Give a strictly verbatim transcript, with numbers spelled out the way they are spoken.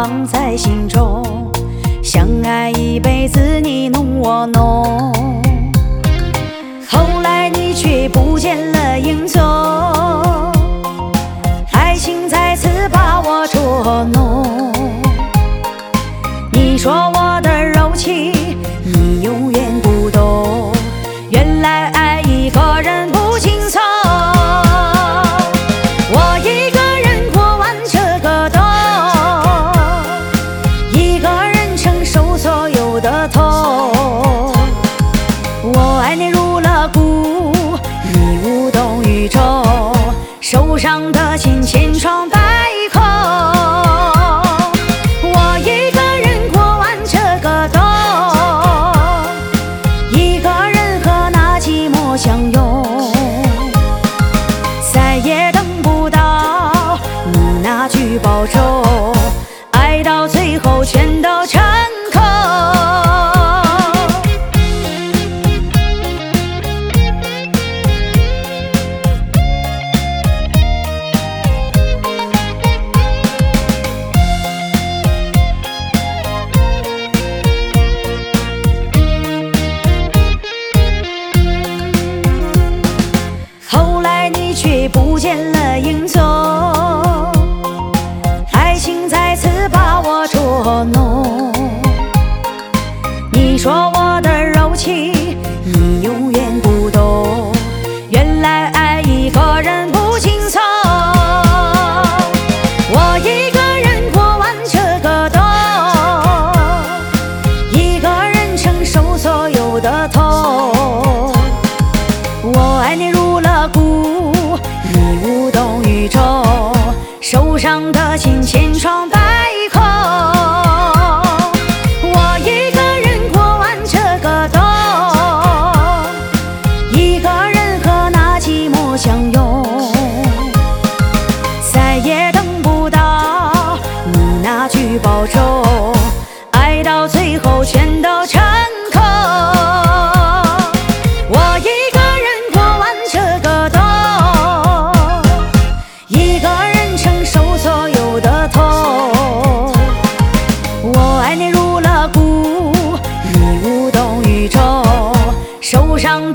放在心中，相爱一辈子你侬我侬。后来你却不见了影踪，爱情再次把我捉弄。你说我的柔情你永远不懂，原来爱一个人不轻松。我一个人过完这个冬，一个人承受所有的痛。我爱你入了骨，你无动于衷，手上的琴千疮百孔。我一个人过完这个冬，一个人和那寂寞相拥，再也等不到你那句保重，爱到最后全都成空。后来你却不见了影踪，爱情再次把我捉弄。你说我的柔情你永远不懂，原来爱一个人不轻松。我一个人过完这个冬，一个人承受所有的痛。我爱你入了骨，你无动于衷，手上的琴千疮百孔。我一个人过完这个冬，一个人和那寂寞相拥，再也等不到你那句保重，爱到最后全都成空。我一个人过完这个冬，一个人承受所有的痛。我爱你入了骨，你无动于衷，手上